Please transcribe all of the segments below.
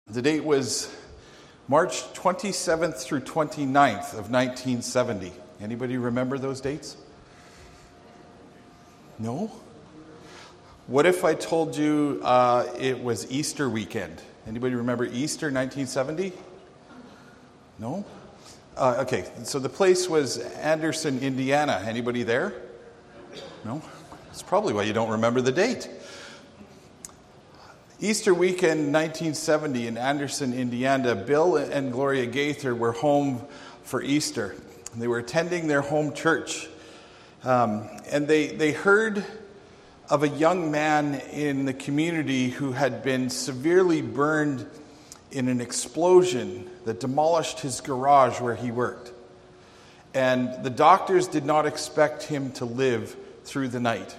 The date was March 27th through 29th of 1970. Anybody remember those dates? No? What if I told you it was Easter weekend? Anybody remember Easter 1970? No? Okay, so the place was Anderson, Indiana. Anybody there? No? That's probably why you don't remember the date. Easter weekend 1970 in Anderson, Indiana, Bill and Gloria Gaither were home for Easter. They were attending their home church. And they heard of a young man in the community who had been severely burned in an explosion that demolished his garage where he worked. And the doctors did not expect him to live through the night.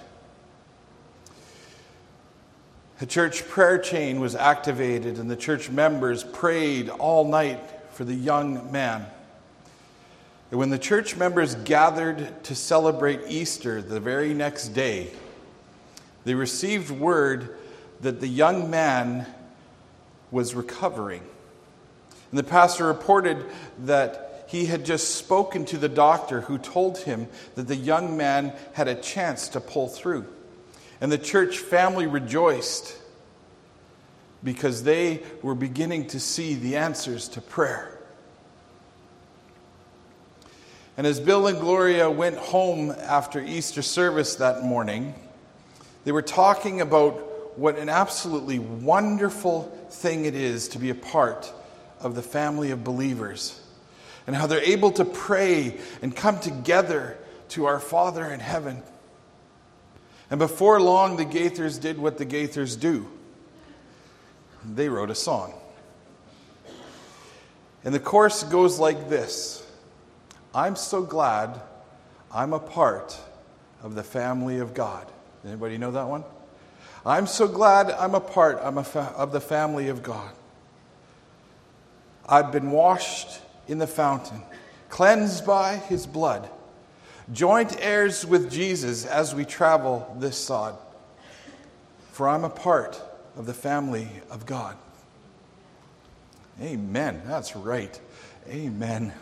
The church prayer chain was activated, and the church members prayed all night for the young man. And when the church members gathered to celebrate Easter the very next day, they received word that the young man was recovering. And the pastor reported that he had just spoken to the doctor who told him that the young man had a chance to pull through. And the church family rejoiced because they were beginning to see the answers to prayer. And as Bill and Gloria went home after Easter service that morning, they were talking about what an absolutely wonderful thing it is to be a part of the family of believers, and how they're able to pray and come together to our Father in heaven. And before long, the Gaithers did what the Gaithers do. They wrote a song. And the chorus goes like this: I'm so glad I'm a part of the family of God. Anybody know that one? I'm so glad I'm a part of the family of God. I've been washed in the fountain, cleansed by his blood, joint heirs with Jesus as we travel this sod. For I'm a part of the family of God. Amen. That's right. Amen.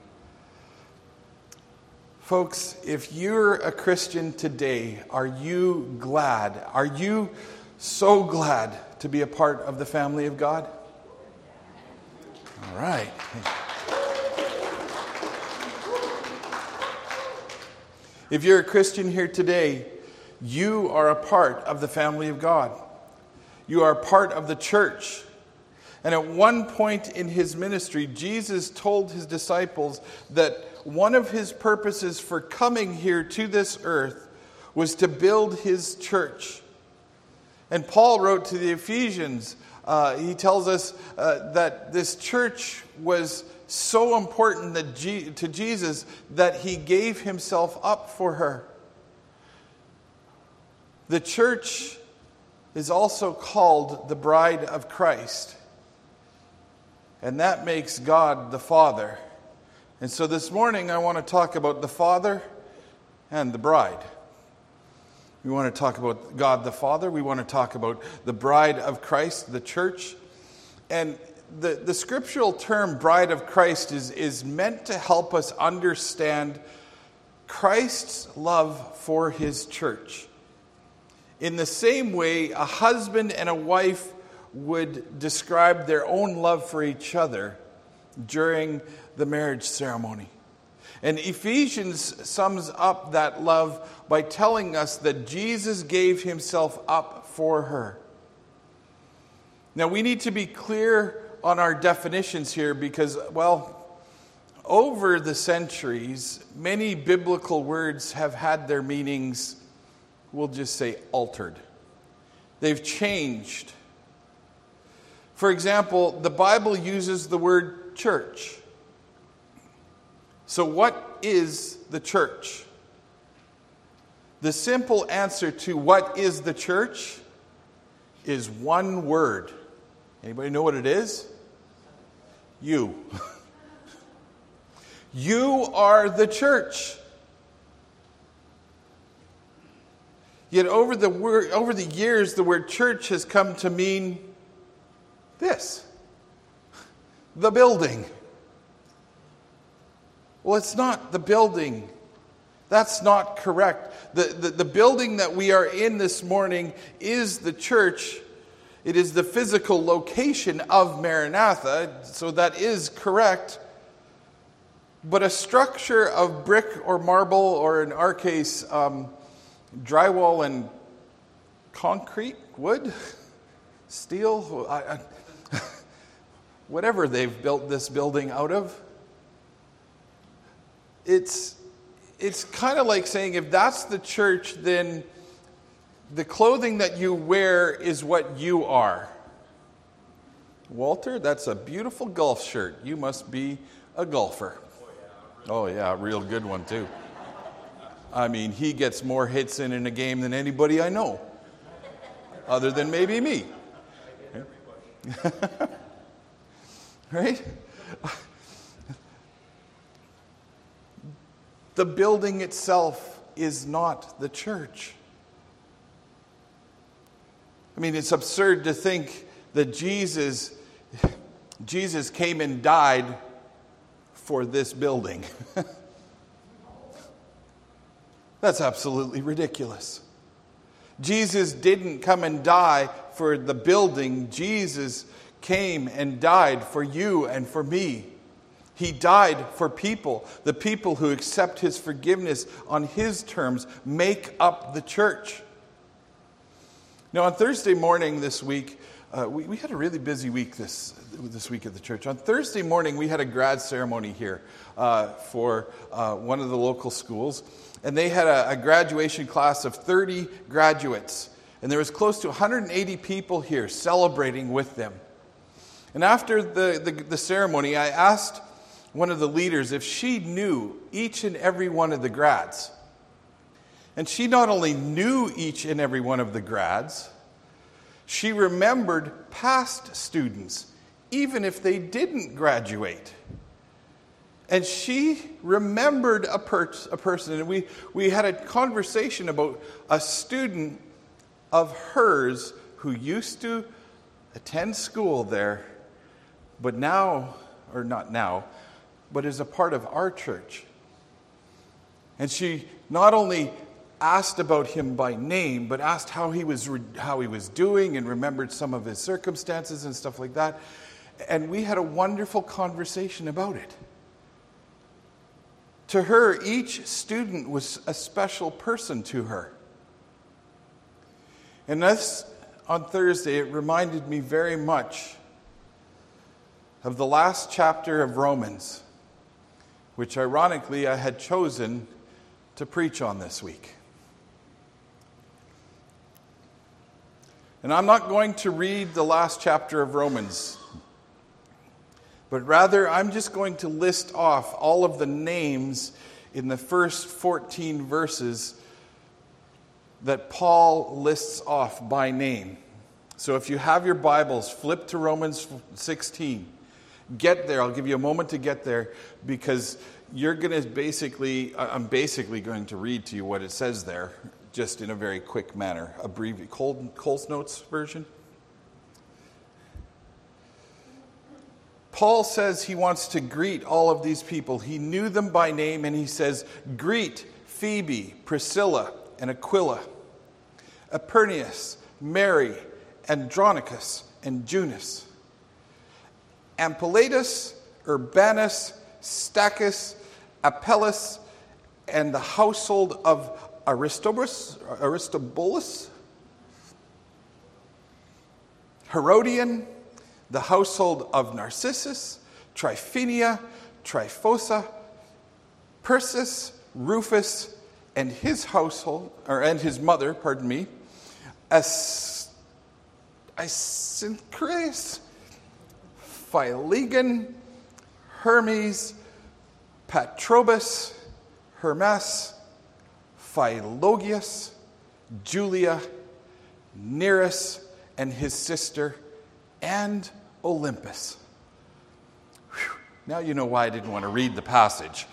Folks, if you're a Christian today, are you glad? Are you so glad to be a part of the family of God? All right. If you're a Christian here today, you are a part of the family of God. You are a part of the church. And at one point in his ministry, Jesus told his disciples that one of his purposes for coming here to this earth was to build his church. And Paul wrote to the Ephesians, he tells us that this church was so important to Jesus that he gave himself up for her. The church is also called the bride of Christ. And that makes God the Father. And so this morning I want to talk about the Father and the bride. We want to talk about God the Father. We want to talk about the bride of Christ, the church. And the scriptural term bride of Christ is meant to help us understand Christ's love for his church. In the same way, a husband and a wife would describe their own love for each other during the marriage ceremony. And Ephesians sums up that love by telling us that Jesus gave himself up for her. Now, we need to be clear on our definitions here because, over the centuries, many biblical words have had their meanings, we'll just say, altered. They've changed. For example, the Bible uses the word church. So what is the church? The simple answer to what is the church is one word. Anybody know what it is? You. You are the church. Yet over the years, the word church has come to mean this. the building. Well, it's not the building. That's not correct. The building that we are in this morning is the church. It is the physical location of Maranatha, so that is correct. But a structure of brick or marble, or in our case, drywall and concrete, wood, steel, whatever they've built this building out of, it's kind of like saying, if that's the church, then the clothing that you wear is what you are. Walter, that's a beautiful golf shirt. You must be a golfer. Oh yeah, a real good one too. I mean, he gets more hits in a game than anybody I know, other than maybe me. Right? The building itself is not the church. I mean, it's absurd to think that Jesus came and died for this building. That's absolutely ridiculous. Jesus didn't come and die for the building. Jesus came and died for you and for me. He died for people. The people who accept his forgiveness on his terms make up the church. Now, on Thursday morning this week, we had a really busy week this week at the church. On Thursday morning, we had a grad ceremony here for one of the local schools. And they had a graduation class of 30 graduates. And there was close to 180 people here celebrating with them. And after the ceremony, I asked one of the leaders if she knew each and every one of the grads. And she not only knew each and every one of the grads, she remembered past students, even if they didn't graduate. And she remembered a person. And we had a conversation about a student of hers who used to attend school there, but now, or not now, but is a part of our church. And she not only asked about him by name, but asked how he was doing and remembered some of his circumstances and stuff like that. And we had a wonderful conversation about it. To her, each student was a special person to her. And this, on Thursday, it reminded me very much of the last chapter of Romans, which ironically I had chosen to preach on this week. And I'm not going to read the last chapter of Romans, but rather I'm just going to list off all of the names in the first 14 verses that Paul lists off by name. So if you have your Bibles, flip to Romans 16. Get there. I'll give you a moment to get there, because you're going to I'm basically going to read to you what it says there, just in a very quick manner. Cole's Notes version. Paul says he wants to greet all of these people. He knew them by name, and he says, "Greet Phoebe, Priscilla, and Aquila, Epaphras, Mary, Andronicus, and Junis, Ampliatus, Urbanus, Stachys, Apelles, and the household of Aristobulus, Herodian, the household of Narcissus, Tryphenia, Tryphosa, Persis, Rufus, and his household, and his mother, Asyncritus, Philegon, Hermes, Patrobas, Hermas, Philologus, Julia, Nereus, and his sister, and Olympus." Whew. Now you know why I didn't want to read the passage.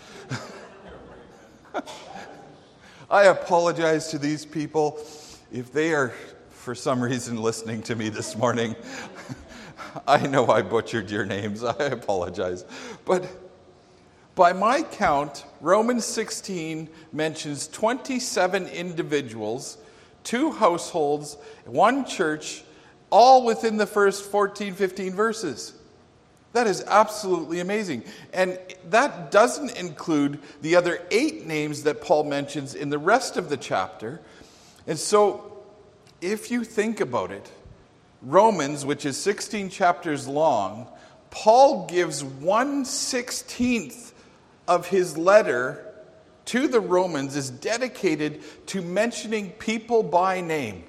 I apologize to these people if they are, for some reason, listening to me this morning. I know I butchered your names. I apologize. But by my count, Romans 16 mentions 27 individuals, 2 households, 1 church, all within the first 14, 15 verses. That is absolutely amazing. And that doesn't include the other 8 names that Paul mentions in the rest of the chapter. And so, if you think about it, Romans, which is 16 chapters long, Paul gives 1/16 of his letter to the Romans is dedicated to mentioning people by name.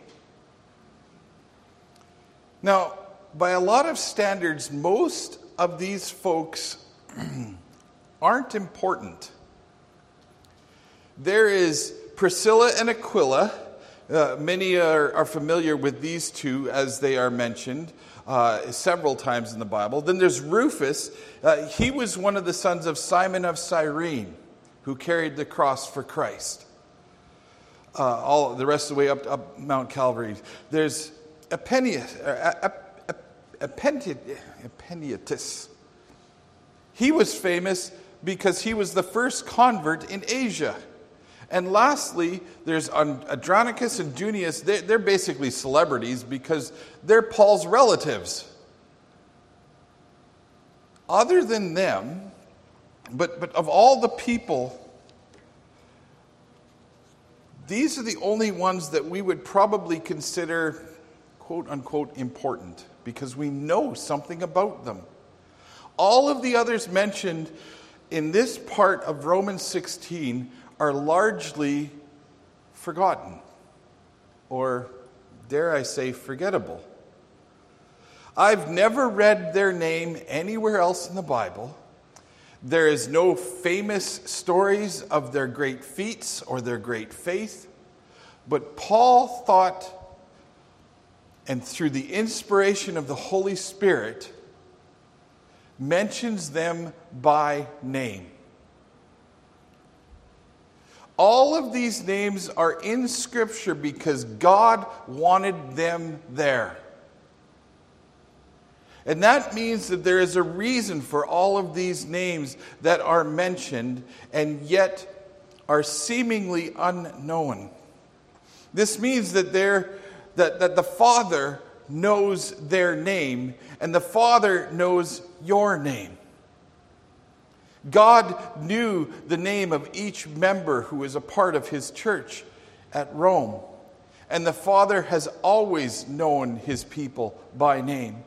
Now, by a lot of standards, most of these folks aren't important. There is Priscilla and Aquila. Many are familiar with these two as they are mentioned several times in the Bible. Then there's Rufus. He was one of the sons of Simon of Cyrene, who carried the cross for Christ. All the rest of the way up Mount Calvary. There's Epaphras. He was famous because he was the first convert in Asia. And lastly, there's Andronicus and Junius. They're basically celebrities because they're Paul's relatives. Other than them, but of all the people, these are the only ones that we would probably consider quote-unquote important because we know something about them. All of the others mentioned in this part of Romans 16 are largely forgotten, or dare I say, forgettable. I've never read their name anywhere else in the Bible. There is no famous stories of their great feats or their great faith, but Paul thought, and through the inspiration of the Holy Spirit, mentions them by name. All of these names are in Scripture because God wanted them there. And that means that there is a reason for all of these names that are mentioned and yet are seemingly unknown. This means that that the Father knows their name and the Father knows your name. God knew the name of each member who is a part of his church at Rome. And the Father has always known his people by name.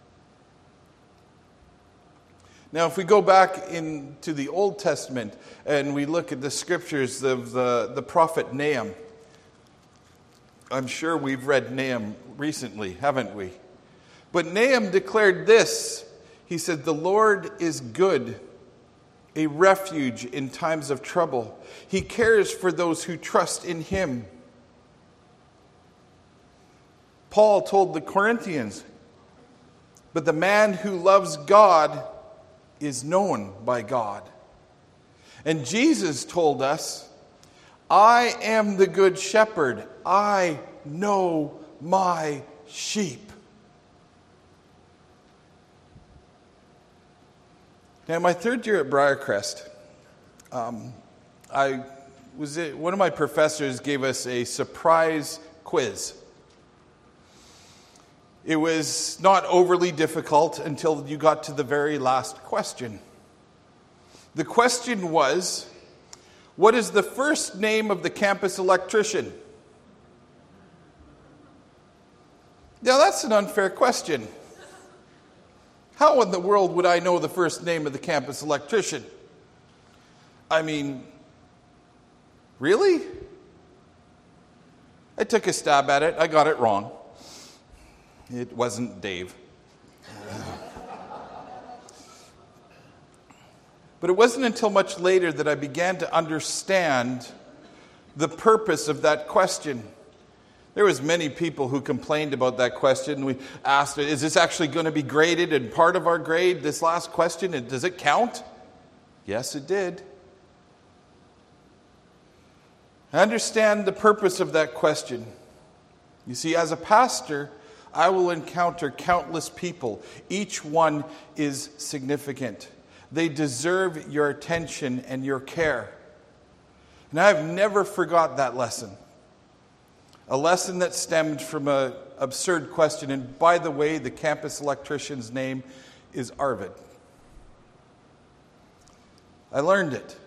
Now, if we go back into the Old Testament and we look at the scriptures of the prophet Nahum, I'm sure we've read Nahum recently, haven't we? But Nahum declared this. He said, "The Lord is good, a refuge in times of trouble. He cares for those who trust in him." Paul told the Corinthians, "But the man who loves God is known by God." And Jesus told us, "I am the good shepherd. I know my sheep." Now, my third year at Briarcrest, one of my professors gave us a surprise quiz. It was not overly difficult until you got to the very last question. The question was, what is the first name of the campus electrician? Now, that's an unfair question. How in the world would I know the first name of the campus electrician? I mean, really? I took a stab at it. I got it wrong. It wasn't Dave. But it wasn't until much later that I began to understand the purpose of that question. There was many people who complained about that question. We asked, is this actually going to be graded and part of our grade, this last question? And does it count? Yes, it did. I understand the purpose of that question. You see, as a pastor, I will encounter countless people. Each one is significant. They deserve your attention and your care. And I have never forgot that lesson. A lesson that stemmed from an absurd question. And by the way, the campus electrician's name is Arvid. I learned it.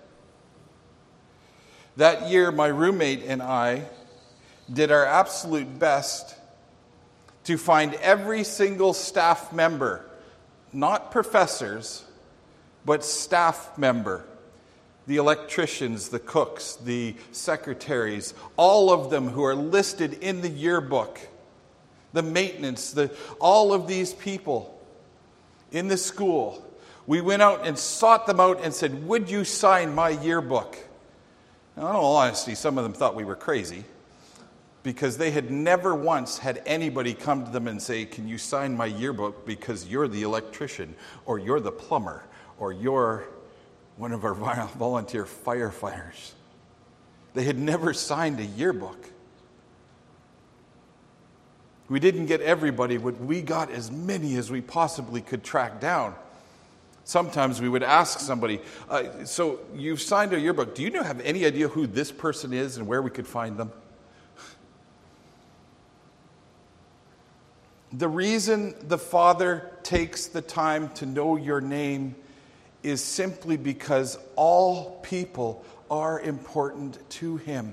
That year, my roommate and I did our absolute best to find every single staff member, not professors, but staff member, the electricians, the cooks, the secretaries, all of them who are listed in the yearbook, the maintenance, all of these people in the school. We went out and sought them out and said, would you sign my yearbook? Now, in all honesty, some of them thought we were crazy because they had never once had anybody come to them and say, can you sign my yearbook because you're the electrician or you're the plumber or you're one of our volunteer firefighters. They had never signed a yearbook. We didn't get everybody, but we got as many as we possibly could track down. Sometimes we would ask somebody, so you've signed a yearbook. Do you have any idea who this person is and where we could find them? The reason the Father takes the time to know your name is simply because all people are important to Him.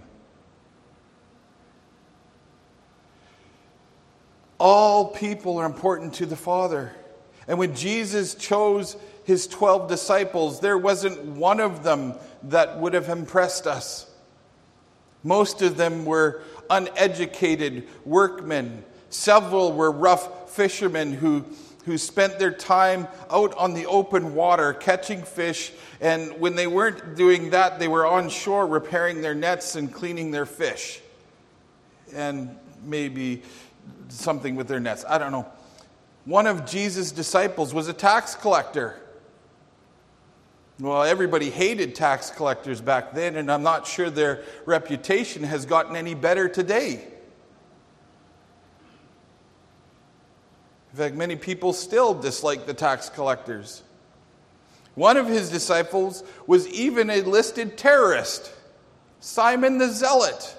All people are important to the Father. And when Jesus chose His 12 disciples, there wasn't one of them that would have impressed us. Most of them were uneducated workmen. Several were rough fishermen who spent their time out on the open water catching fish. And when they weren't doing that, they were on shore repairing their nets and cleaning their fish. And maybe something with their nets. I don't know. One of Jesus' disciples was a tax collector. Well, everybody hated tax collectors back then, and I'm not sure their reputation has gotten any better today. In fact, many people still dislike the tax collectors. One of his disciples was even a listed terrorist, Simon the Zealot.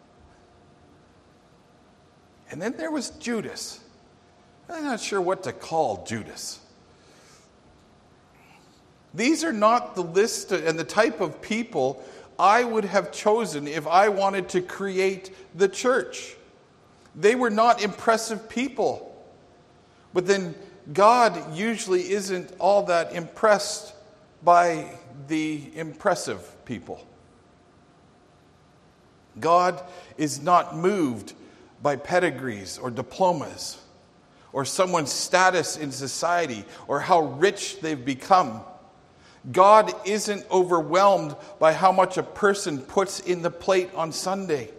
And then there was Judas. I'm not sure what to call Judas. These are not the list and the type of people I would have chosen if I wanted to create the church. They were not impressive people. But then God usually isn't all that impressed by the impressive people. God is not moved by pedigrees or diplomas or someone's status in society or how rich they've become. God isn't overwhelmed by how much a person puts in the plate on Sunday.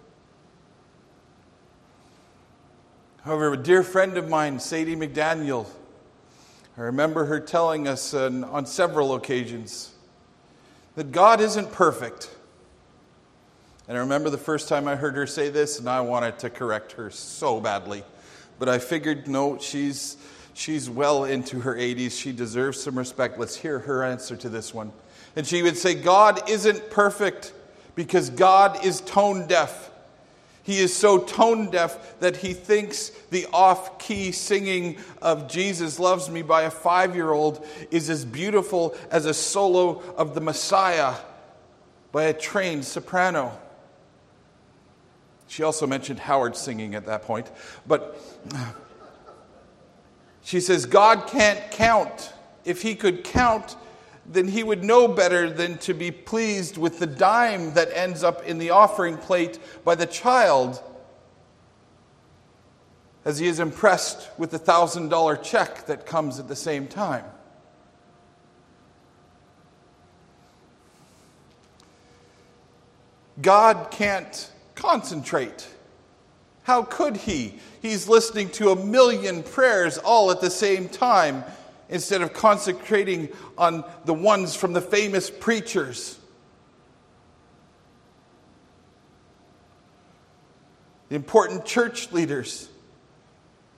However, a dear friend of mine, Sadie McDaniel, I remember her telling us on several occasions that God isn't perfect. And I remember the first time I heard her say this, and I wanted to correct her so badly. But I figured, no, she's well into her 80s. She deserves some respect. Let's hear her answer to this one. And she would say, God isn't perfect because God is tone deaf. He is so tone deaf that he thinks the off-key singing of Jesus Loves Me by a 5-year-old is as beautiful as a solo of the Messiah by a trained soprano. She also mentioned Howard singing at that point. But she says, God can't count. If he could count, then he would know better than to be pleased with the dime that ends up in the offering plate by the child, as he is impressed with the $1,000 check that comes at the same time. God can't concentrate. How could he? He's listening to 1,000,000 prayers all at the same time, instead of concentrating on the ones from the famous preachers. The important church leaders.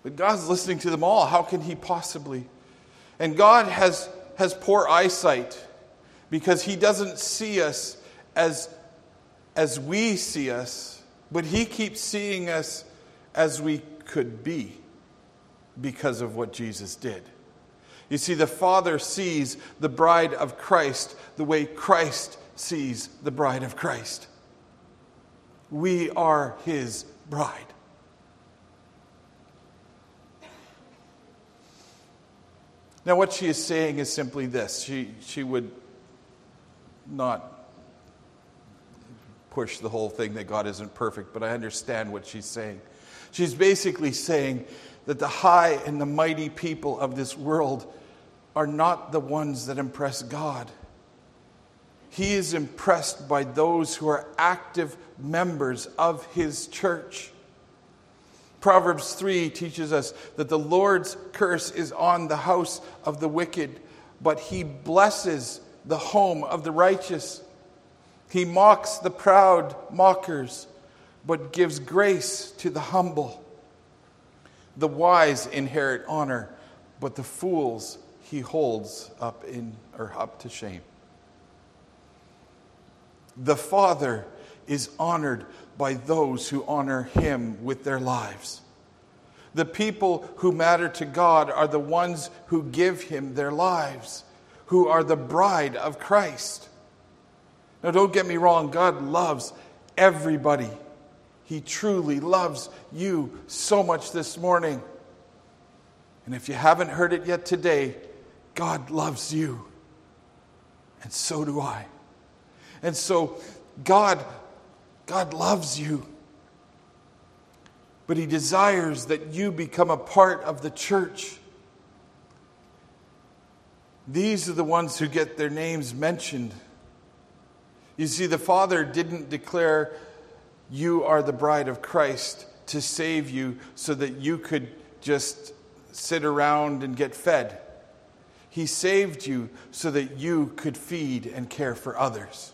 But God's listening to them all. How can he possibly? And God has poor eyesight because he doesn't see us as we see us, but he keeps seeing us as we could be because of what Jesus did. You see, the Father sees the bride of Christ the way Christ sees the bride of Christ. We are his bride. Now, what she is saying is simply this. She would not push the whole thing that God isn't perfect, but I understand what she's saying. She's basically saying that the high and the mighty people of this world are not the ones that impress God. He is impressed by those who are active members of his church. Proverbs 3 teaches us that the Lord's curse is on the house of the wicked, but he blesses the home of the righteous. He mocks the proud mockers, but gives grace to the humble. The wise inherit honor, but the fools he holds up to shame. The Father is honored by those who honor him with their lives. The people who matter to God are the ones who give him their lives, who are the bride of Christ. Now, don't get me wrong, God loves everybody. He truly loves you so much this morning. And if you haven't heard it yet today, God loves you. And so do I. And so God loves you. But he desires that you become a part of the church. These are the ones who get their names mentioned. You see, the Father didn't declare you are the bride of Christ to save you so that you could just sit around and get fed. He saved you so that you could feed and care for others.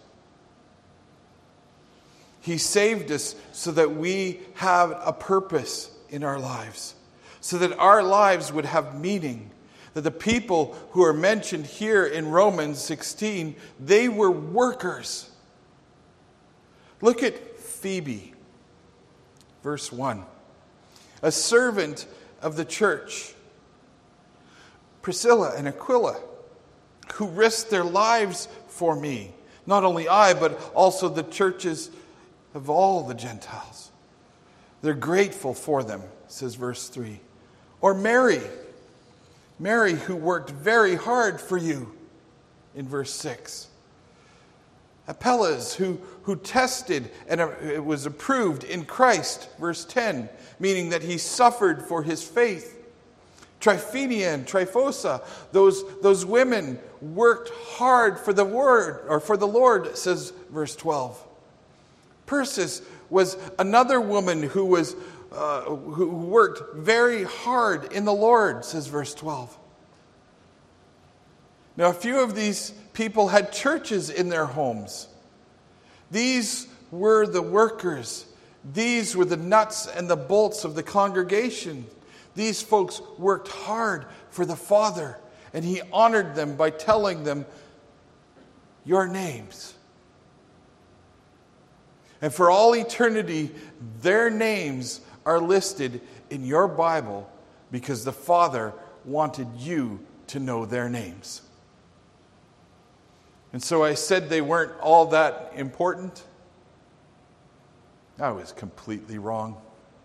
He saved us so that we have a purpose in our lives, so that our lives would have meaning. That the people who are mentioned here in Romans 16, they were workers. Look at Phoebe, verse 1. A servant of the church, Priscilla and Aquila, who risked their lives for me. Not only I, but also the churches of all the Gentiles. They're grateful for them, says verse 3. Or Mary who worked very hard for you, in verse 6. Apelles, who tested and it was approved in Christ, verse 10, meaning that he suffered for his faith. Tryphenia and Tryphosa, those women worked hard for the word, or for the Lord, says verse 12. Persis was another woman who worked very hard in the Lord, says verse 12. Now, a few of these people had churches in their homes. These were the workers. These were the nuts and the bolts of the congregation. These folks worked hard for the Father, and he honored them by telling them your names. And for all eternity, their names are listed in your Bible because the Father wanted you to know their names. And so I said they weren't all that important. I was completely wrong.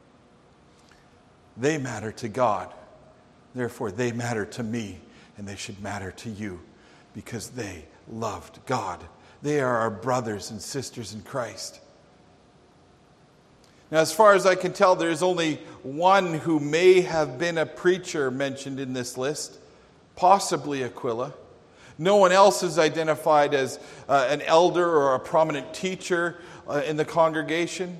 They matter to God. Therefore, they matter to me, and they should matter to you because they loved God. They are our brothers and sisters in Christ. Now, as far as I can tell, there is only one who may have been a preacher mentioned in this list, possibly Aquila. No one else is identified as an elder or a prominent teacher in the congregation.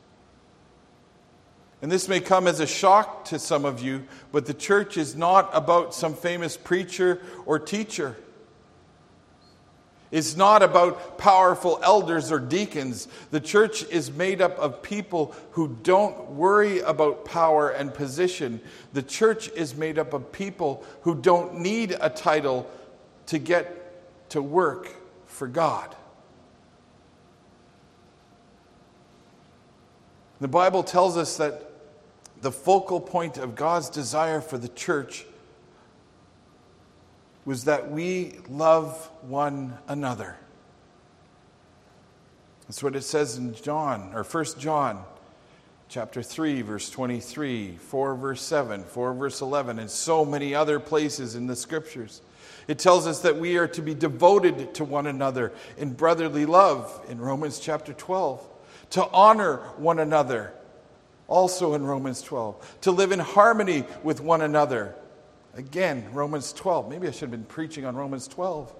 And this may come as a shock to some of you, but the church is not about some famous preacher or teacher. It's not about powerful elders or deacons. The church is made up of people who don't worry about power and position. The church is made up of people who don't need a title to get to work for God. The Bible tells us that the focal point of God's desire for the church was that we love one another. That's what it says in 1 John chapter 3, verse 23, 4 verse 7, 4 verse 11, and so many other places in the scriptures. It tells us that we are to be devoted to one another in brotherly love in Romans chapter 12, to honor one another also in Romans 12, to live in harmony with one another. Again, Romans 12. Maybe I should have been preaching on Romans 12.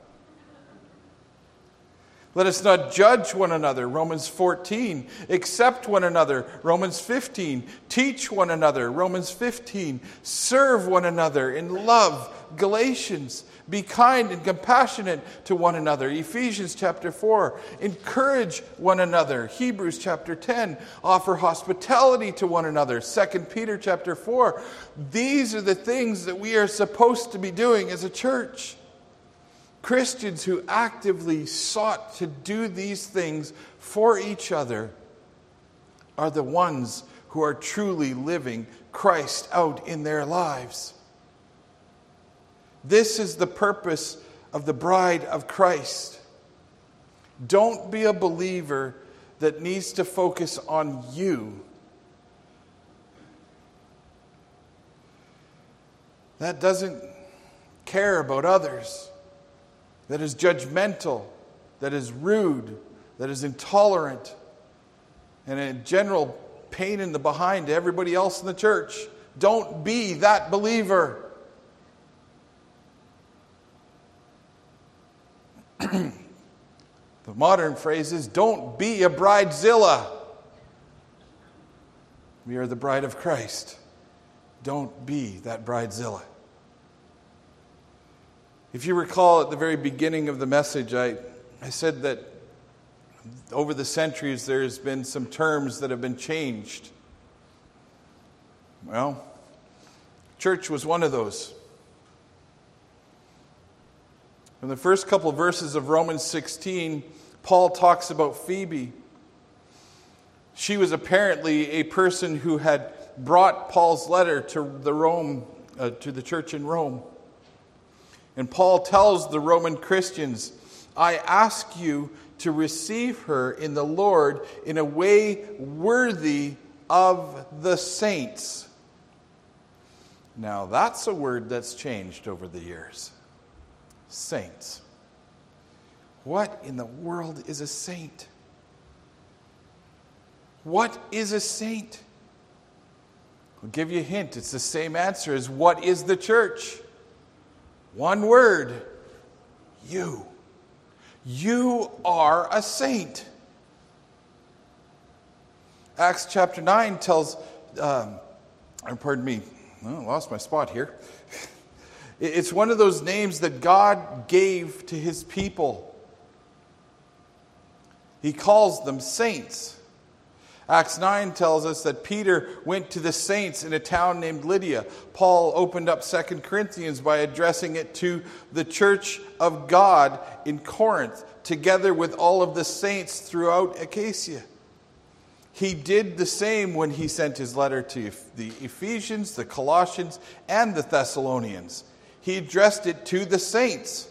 Let us not judge one another, Romans 14. Accept one another, Romans 15. Teach one another, Romans 15. Serve one another in love, Galatians. Be kind and compassionate to one another, Ephesians chapter 4. Encourage one another, Hebrews chapter 10. Offer hospitality to one another, 2 Peter chapter 4. These are the things that we are supposed to be doing as a church. Christians who actively sought to do these things for each other are the ones who are truly living Christ out in their lives. This is the purpose of the bride of Christ. Don't be a believer that needs to focus on you. That doesn't care about others. That is judgmental, that is rude, that is intolerant, and a general pain in the behind to everybody else in the church. Don't be that believer. The modern phrase is, don't be a bridezilla. We are the bride of Christ. Don't be that bridezilla. If you recall at the very beginning of the message, I said that over the centuries there's been some terms that have been changed. Well, church was one of those. In the first couple of verses of Romans 16, Paul talks about Phoebe. She was apparently a person who had brought Paul's letter to the church in Rome. And Paul tells the Roman Christians, I ask you to receive her in the Lord in a way worthy of the saints. Now that's a word that's changed over the years. Saints. What in the world is a saint? What is a saint? I'll give you a hint. It's the same answer as what is the church? One word. You. You are a saint. Acts chapter 9 tells, I lost my spot here. It's one of those names that God gave to his people. He calls them saints. Acts 9 tells us that Peter went to the saints in a town named Lydia. Paul opened up 2 Corinthians by addressing it to the church of God in Corinth, together with all of the saints throughout Achaia. He did the same when he sent his letter to the Ephesians, the Colossians, and the Thessalonians. He addressed it to the saints.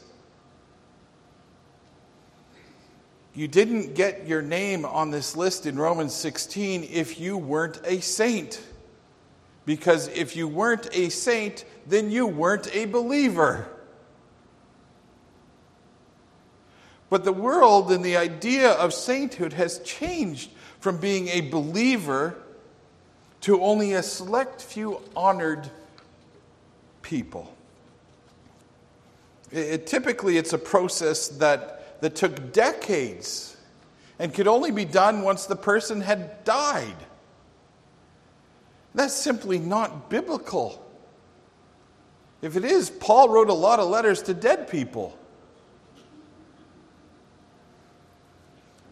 You didn't get your name on this list in Romans 16 if you weren't a saint. Because if you weren't a saint, then you weren't a believer. But the world and the idea of sainthood has changed from being a believer to only a select few honored people. Typically, it's a process that took decades and could only be done once the person had died. That's simply not biblical. If it is, Paul wrote a lot of letters to dead people.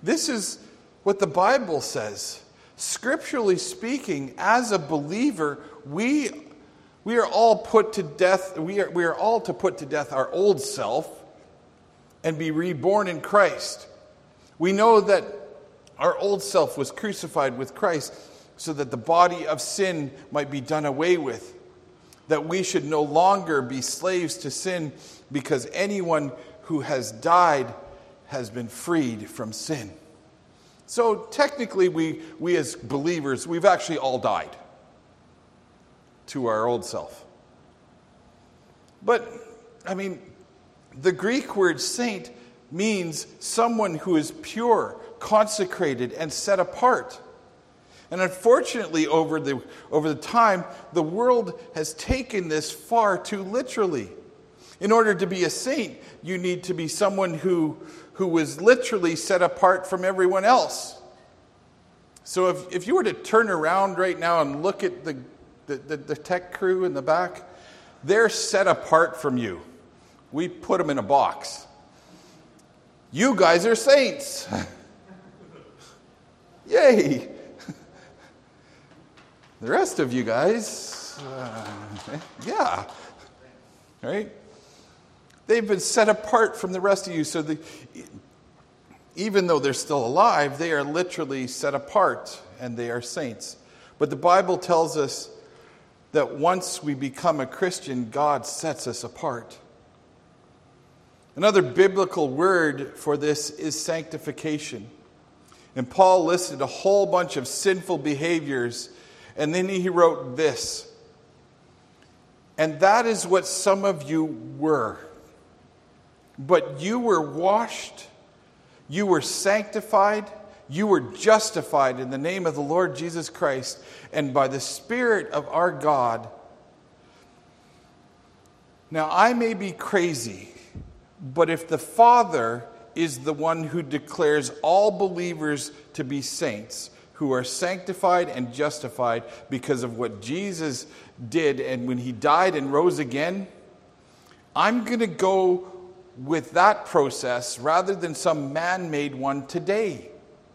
This is what the Bible says. Scripturally speaking, as a believer, we are all put to death. We are all to put to death our old self and be reborn in Christ. We know that our old self was crucified with Christ so that the body of sin might be done away with. That we should no longer be slaves to sin, because anyone who has died has been freed from sin. So technically, we as believers, we've actually all died to our old self. But, the Greek word saint means someone who is pure, consecrated, and set apart. And unfortunately, over the time, the world has taken this far too literally. In order to be a saint, you need to be someone who was literally set apart from everyone else. So if you were to turn around right now and look at the tech crew in the back, they're set apart from you. We put them in a box. You guys are saints. Yay. The rest of you guys, yeah, right? They've been set apart from the rest of you. So even though they're still alive, they are literally set apart and they are saints. But the Bible tells us that once we become a Christian, God sets us apart. Another biblical word for this is sanctification. And Paul listed a whole bunch of sinful behaviors, and then he wrote this. And that is what some of you were. But you were washed, you were sanctified, you were justified in the name of the Lord Jesus Christ and by the Spirit of our God. Now, I may be crazy, but if the Father is the one who declares all believers to be saints, who are sanctified and justified because of what Jesus did and when he died and rose again, I'm going to go with that process rather than some man-made one today.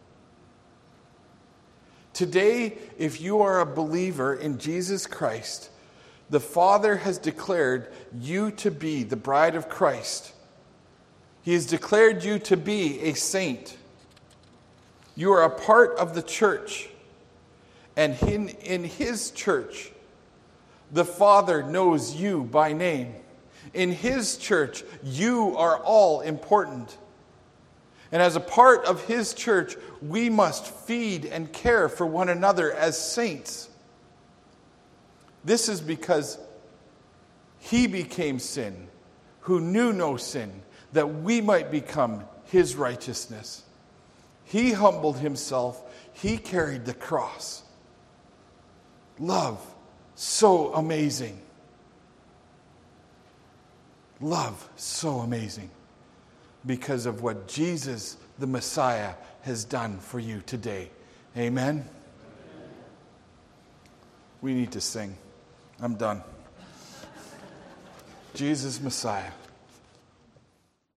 Today, if you are a believer in Jesus Christ, the Father has declared you to be the bride of Christ. He has declared you to be a saint. You are a part of the church. And in his church, the Father knows you by name. In his church, you are all important. And as a part of his church, we must feed and care for one another as saints. This is because he became sin, who knew no sin, that we might become his righteousness. He humbled himself. He carried the cross. Love, so amazing. Love, so amazing. Because of what Jesus, the Messiah, has done for you today. Amen? We need to sing. I'm done. Jesus, Messiah.